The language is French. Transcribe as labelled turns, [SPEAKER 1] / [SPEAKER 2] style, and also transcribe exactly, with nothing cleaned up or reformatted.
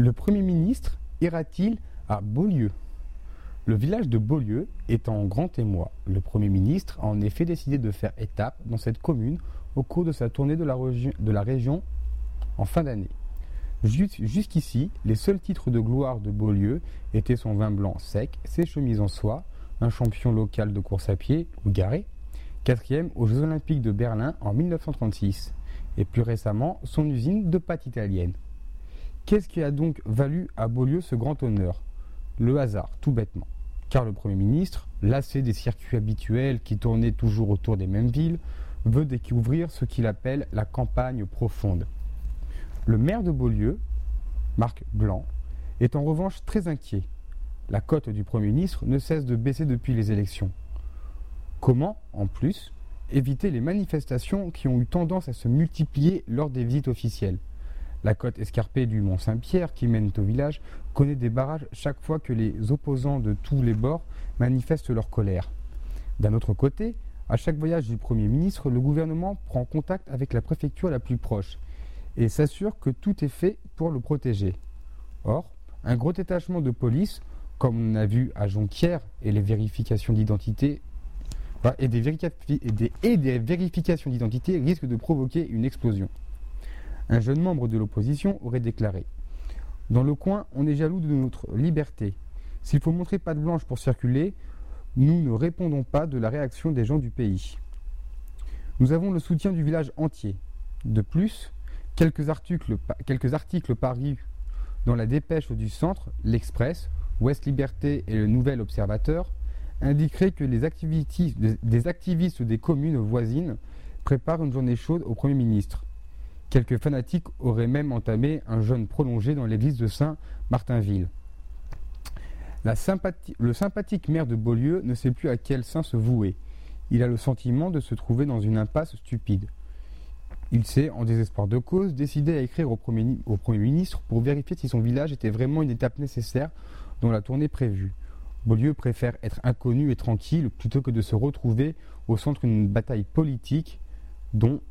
[SPEAKER 1] Le Premier ministre ira-t-il à Beaulieu? Le village de Beaulieu est en grand émoi. Le Premier ministre a en effet décidé de faire étape dans cette commune au cours de sa tournée de la, régi- de la région en fin d'année. Jus- Jusqu'ici, les seuls titres de gloire de Beaulieu étaient son vin blanc sec, ses chemises en soie, un champion local de course à pied, ou garé, quatrième aux Jeux Olympiques de Berlin en mille neuf cent trente-six, et plus récemment son usine de pâtes italiennes. Qu'est-ce qui a donc valu à Beaulieu ce grand honneur? Le hasard, tout bêtement. Car le Premier ministre, lassé des circuits habituels qui tournaient toujours autour des mêmes villes, veut découvrir ce qu'il appelle la campagne profonde. Le maire de Beaulieu, Marc Blanc, est en revanche très inquiet. La cote du Premier ministre ne cesse de baisser depuis les élections. Comment, en plus, éviter les manifestations qui ont eu tendance à se multiplier lors des visites officielles? La côte escarpée du Mont Saint-Pierre, qui mène au village, connaît des barrages chaque fois que les opposants de tous les bords manifestent leur colère. D'un autre côté, à chaque voyage du Premier ministre, le gouvernement prend contact avec la préfecture la plus proche et s'assure que tout est fait pour le protéger. Or, un gros détachement de police, comme on a vu à Jonquière, et les vérifications d'identité enfin, et, des vérica- et, des, et des vérifications d'identité risquent de provoquer une explosion. Un jeune membre de l'opposition aurait déclaré « Dans le coin, on est jaloux de notre liberté. S'il faut montrer patte blanche pour circuler, nous ne répondons pas de la réaction des gens du pays. » Nous avons le soutien du village entier. De plus, quelques articles, quelques articles parus dans la dépêche du centre, l'Express, Ouest Liberté et le Nouvel Observateur indiqueraient que les activités, des activistes des communes voisines préparent une journée chaude au Premier ministre. Quelques fanatiques auraient même entamé un jeûne prolongé dans l'église de Saint-Martinville. La sympathie, le sympathique maire de Beaulieu ne sait plus à quel saint se vouer. Il a le sentiment de se trouver dans une impasse stupide. Il s'est, en désespoir de cause, décidé à écrire au Premier, au Premier ministre pour vérifier si son village était vraiment une étape nécessaire dans la tournée prévue. Beaulieu préfère être inconnu et tranquille plutôt que de se retrouver au centre d'une bataille politique dont